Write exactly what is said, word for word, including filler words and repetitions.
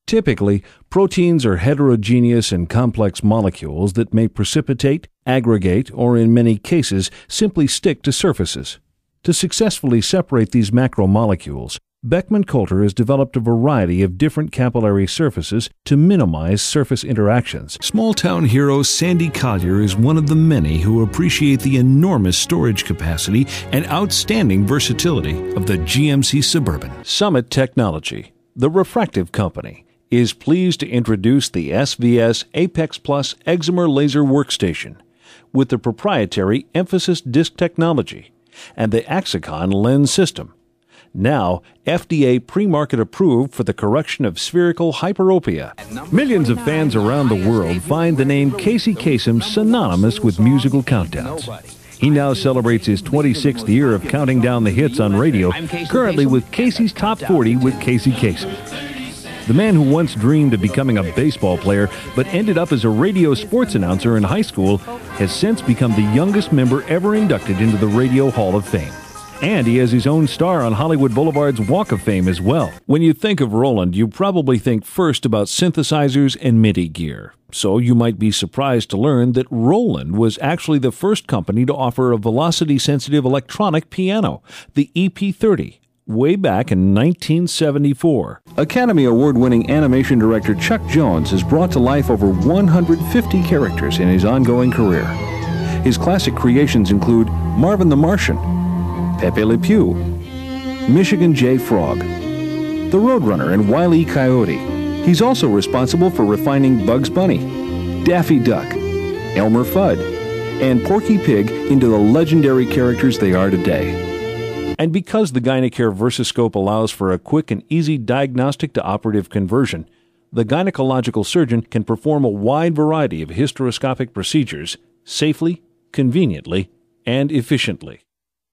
Typically, proteins are heterogeneous and complex molecules that may precipitate, aggregate, or in many cases, simply stick to surfaces. To successfully separate these macromolecules, Beckman Coulter has developed a variety of different capillary surfaces to minimize surface interactions. Small-town hero Sandy Collier is one of the many who appreciate the enormous storage capacity and outstanding versatility of the G M C Suburban. Summit Technology, the refractive company, is pleased to introduce the S V S Apex Plus Excimer Laser Workstation with the proprietary Emphasis Disc technology and the Axicon lens system. Now, F D A pre-market approved for the correction of spherical hyperopia. Millions of fans around the world find the name Casey Kasem synonymous with musical countdowns. He now celebrates his twenty-sixth year of counting down the hits on radio, currently with Casey's Top forty with Casey Kasem. The man who once dreamed of becoming a baseball player but ended up as a radio sports announcer in high school has since become the youngest member ever inducted into the Radio Hall of Fame. And he has his own star on Hollywood Boulevard's Walk of Fame as well. When you think of Roland, you probably think first about synthesizers and MIDI gear. So you might be surprised to learn that Roland was actually the first company to offer a velocity-sensitive electronic piano, the E P thirty, way back in nineteen seventy-four. Academy Award-winning animation director Chuck Jones has brought to life over one hundred fifty characters in his ongoing career. His classic creations include Marvin the Martian, Pepe Le Pew, Michigan J. Frog, the Roadrunner, and Wile E. Coyote. He's also responsible for refining Bugs Bunny, Daffy Duck, Elmer Fudd, and Porky Pig into the legendary characters they are today. And because the Gynecare Versascope allows for a quick and easy diagnostic to operative conversion, the gynecological surgeon can perform a wide variety of hysteroscopic procedures safely, conveniently, and efficiently.